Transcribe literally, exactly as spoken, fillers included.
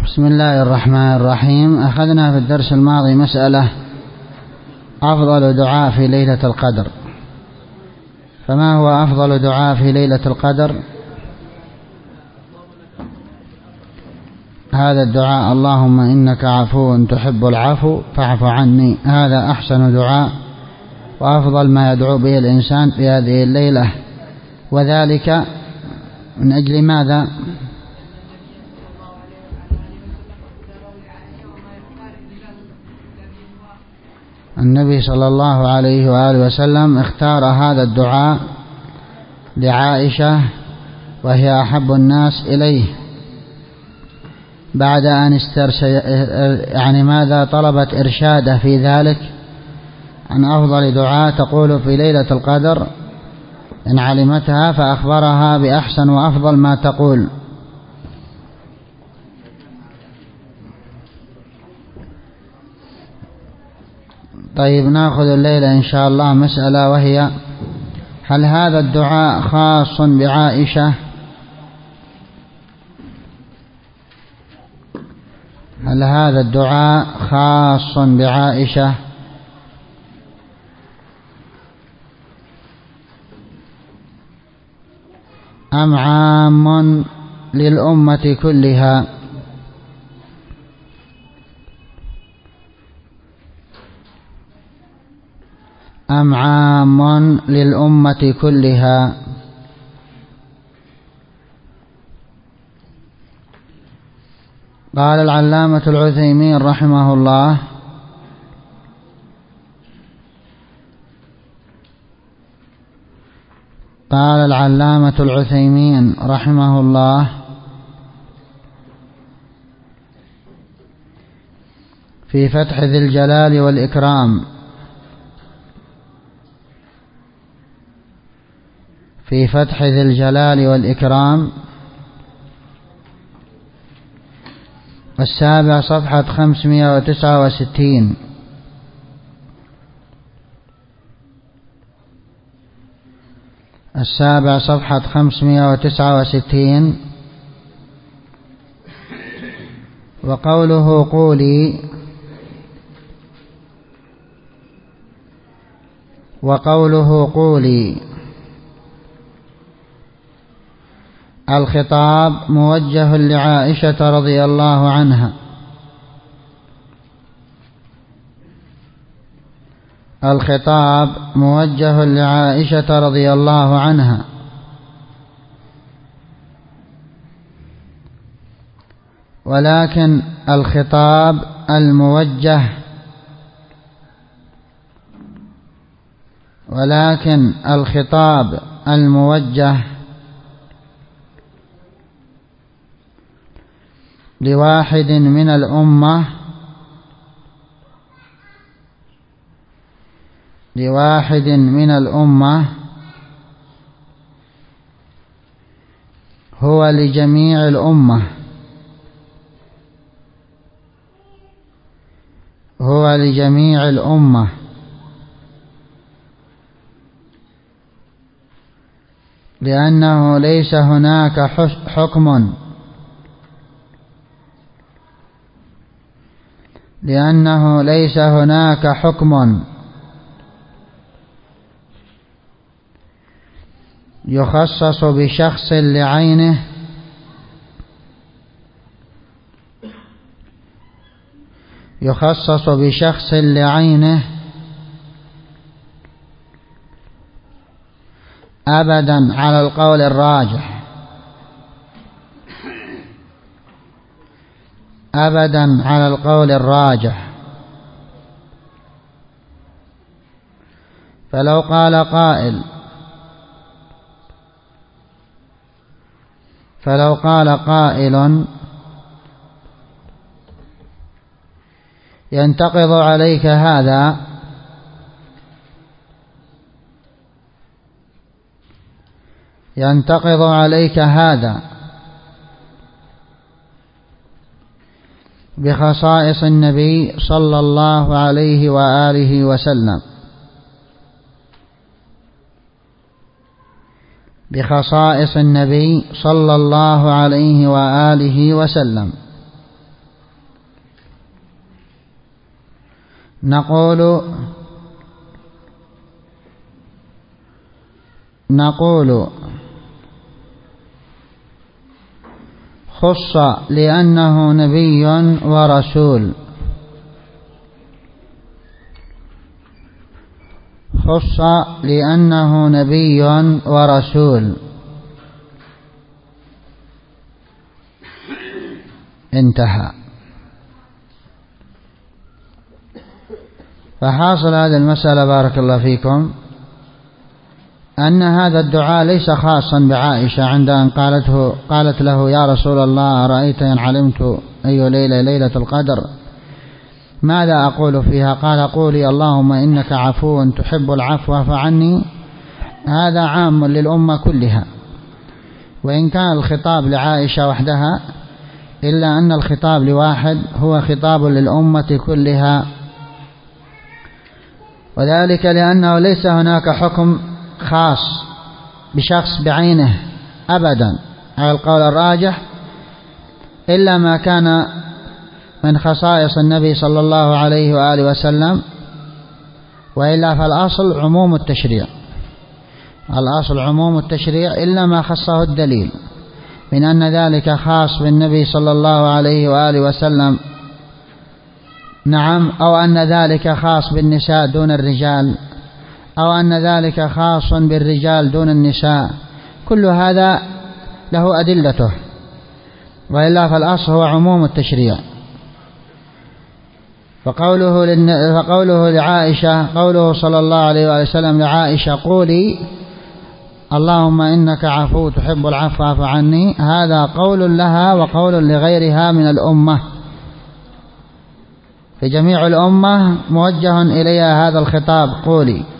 بسم الله الرحمن الرحيم. أخذنا في الدرس الماضي مسألة أفضل دعاء في ليلة القدر. فما هو أفضل دعاء في ليلة القدر؟ هذا الدعاء: اللهم إنك عفو تحب العفو فاعف عني. هذا أحسن دعاء وأفضل ما يدعو به الإنسان في هذه الليلة، وذلك من أجل ماذا؟ النبي صلى الله عليه وآله وسلم اختار هذا الدعاء لعائشة وهي أحب الناس إليه، بعد أن استرشد يعني ماذا طلبت إرشاده في ذلك عن أفضل دعاء تقول في ليلة القدر إن علمتها، فأخبرها بأحسن وأفضل ما تقول. طيب، نأخذ الليلة إن شاء الله مسألة، وهي: هل هذا الدعاء خاص بعائشة؟ هل هذا الدعاء خاص بعائشة أم عام للأمة كلها؟ أم عام للأمة كلها؟ قال العلامة العثيمين رحمه الله: قال العلامة العثيمين رحمه الله في فتح ذي الجلال والإكرام في فتح ذي الجلال والإكرام السابع صفحة خمسمائة وتسعة وستين: السابع صفحة خمسمائة وتسعة وستين. وقوله قولي وقوله قولي الخطاب موجه لعائشة رضي الله عنها. الخطاب موجه لعائشة رضي الله عنها، ولكن الخطاب الموجه ولكن الخطاب الموجه لواحد من الأمة لواحد من الأمة هو لجميع الأمة هو لجميع الأمة لأنه ليس هناك حكم لأنه ليس هناك حكم يخصص بشخص لعينه يخصص بشخص لعينه أبدا على القول الراجح أبدا على القول الراجح فلو قال قائل فلو قال قائل ينتقض عليك هذا ينتقض عليك هذا بخصائص النبي صلى الله عليه وآله وسلم بخصائص النبي صلى الله عليه وآله وسلم نقول نقول خص لأنه نبي ورسول. خص لأنه نبي ورسول. انتهى. فحاصل هذه المسألة بارك الله فيكم أن هذا الدعاء ليس خاصا بعائشة عند أن قالته قالت له يا رسول الله أرأيت إن علمت أي ليلة ليلة القدر ماذا أقول فيها؟ قال قولي اللهم إنك عفو تحب العفو فعني. هذا عام للأمة كلها، وإن كان الخطاب لعائشة وحدها إلا أن الخطاب لواحد هو خطاب للأمة كلها، وذلك لأنه ليس هناك حكم خاص بشخص بعينه أبدا على القول الراجح إلا ما كان من خصائص النبي صلى الله عليه وآله وسلم، وإلا فالأصل عموم التشريع. الأصل عموم التشريع إلا ما خصه الدليل من أن ذلك خاص بالنبي صلى الله عليه وآله وسلم، نعم، أو أن ذلك خاص بالنساء دون الرجال، أو أن ذلك خاص بالرجال دون النساء، كل هذا له أدلته، وإلا فالأصل هو عموم التشريع. فقوله, للن... فقوله لعائشة قوله صلى الله عليه وآله وسلم لعائشة قولي اللهم إنك عفو تحب العفو فاعف عني، هذا قول لها وقول لغيرها من الأمة، في جميع الأمة موجه إليها هذا الخطاب قولي.